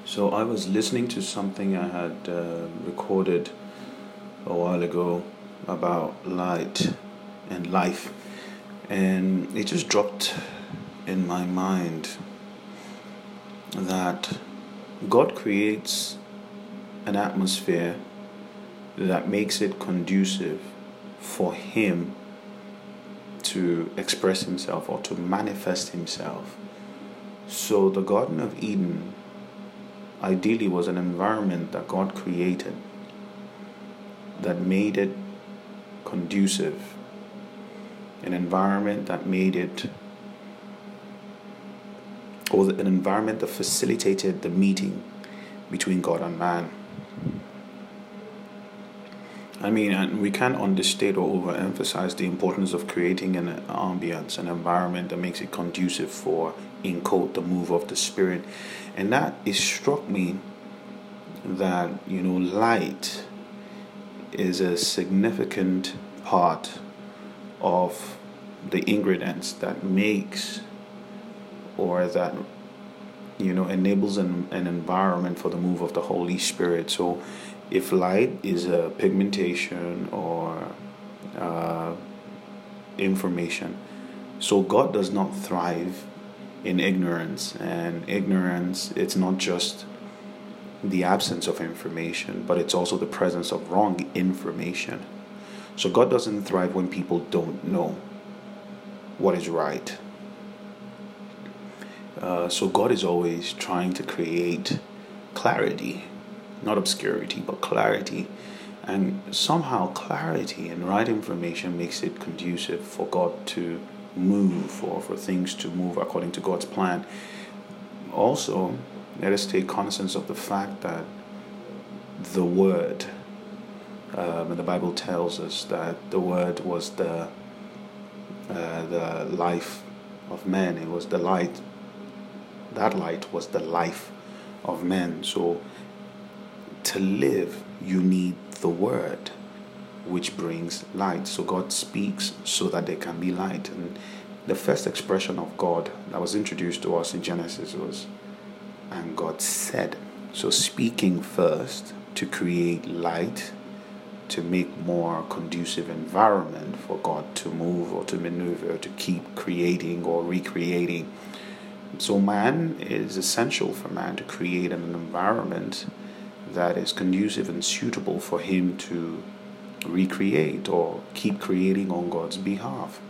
So I was listening to something I had recorded a while ago about light and life, and it just dropped in my mind that God creates an atmosphere that makes it conducive for Him to express Himself or to manifest Himself. So the Garden of Eden ideally was an environment that God created that made it conducive, an environment that made it, or an environment that facilitated the meeting between God and man. And we can't understate or overemphasize the importance of creating an ambience, an environment that makes it conducive for, in quote, the move of the Spirit. And that it struck me that, light is a significant part of the ingredients that makes or that, enables an environment for the move of the Holy Spirit. So if light is a pigmentation or information, so God does not thrive in ignorance. And ignorance, it's not just the absence of information, but it's also the presence of wrong information. So God doesn't thrive when people don't know what is right. So God is always trying to create clarity, not obscurity, but clarity. And somehow clarity and right information makes it conducive for God to move, or for things to move according to God's plan. Also, let us take cognizance of the fact that the Word, and the Bible tells us that the Word was the life of men. It was the light. That light was the life of men. So to live, you need the Word, which brings light. So God speaks so that there can be light. And the first expression of God that was introduced to us in Genesis was, and God said. So speaking first to create light, to make more conducive environment for God to move or to maneuver, to keep creating or recreating. So man, it is essential for man to create an environment that is conducive and suitable for him to recreate or keep creating on God's behalf.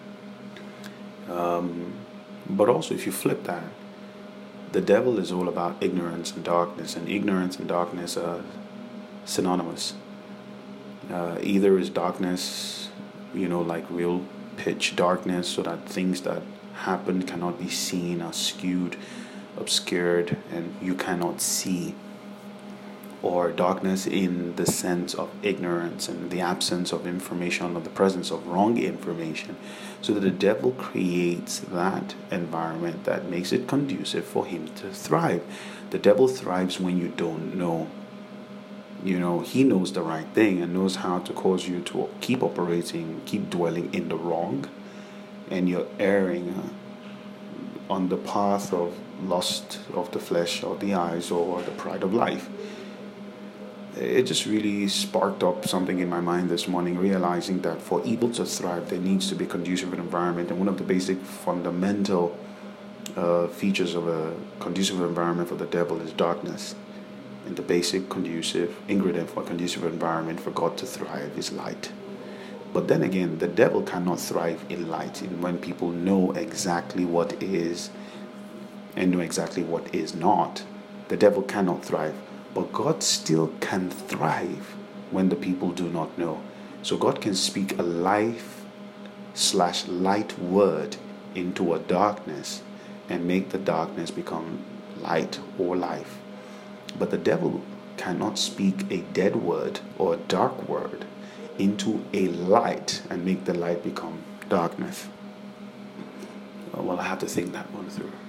But also, if you flip that, the devil is all about ignorance and darkness, and ignorance and darkness are synonymous. Either is darkness, like real pitch darkness, so that things that happen cannot be seen, are skewed, obscured, and you cannot see. Or darkness in the sense of ignorance and the absence of information, or the presence of wrong information. So that the devil creates that environment that makes it conducive for him to thrive. The devil thrives when you don't know. He knows the right thing and knows how to cause you to keep operating, keep dwelling in the wrong, and you're erring on the path of lust of the flesh or the eyes or the pride of life. It just really sparked up something in my mind this morning, realizing that for evil to thrive, there needs to be a conducive environment. And one of the basic fundamental features of a conducive environment for the devil is darkness. And the basic conducive ingredient for a conducive environment for God to thrive is light. But then again, the devil cannot thrive in light, and when people know exactly what is and know exactly what is not. The devil cannot thrive. But God still can thrive when the people do not know. So God can speak a life/light word into a darkness and make the darkness become light or life. But the devil cannot speak a dead word or a dark word into a light and make the light become darkness. Well, I have to think that one through.